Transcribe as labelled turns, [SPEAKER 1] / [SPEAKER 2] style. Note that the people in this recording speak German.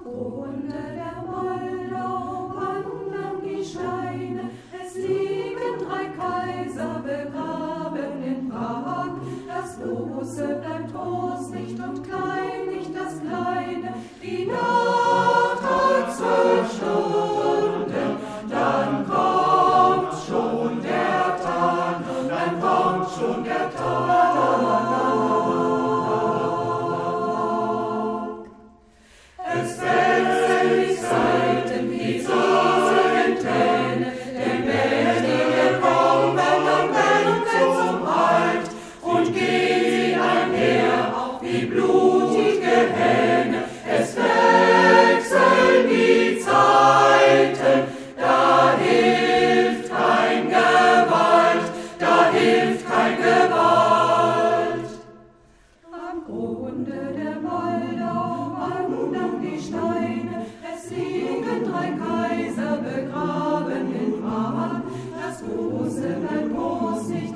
[SPEAKER 1] Grunde der Moldau wandern die Steine, es liegen 3 Kaiser begraben in Prag. Das Große bleibt groß nicht und klein nicht das Kleine. Die Nacht hat 12 Stunden, dann kommt schon der Tag, dann kommt schon der Tag. Es wälzt sich Seiten die riesigen Täne, der Mächtige kommen am Wände zum Halt und gehen sie einher wie blutige Hähne. Es wechseln die Zeiten, da hilft kein Gewalt, da hilft kein Gewalt. Am Grunde der Moldau wandern die Steine, es liegen 3 Kaiser begraben in Prag. Das Große bleibt groß nicht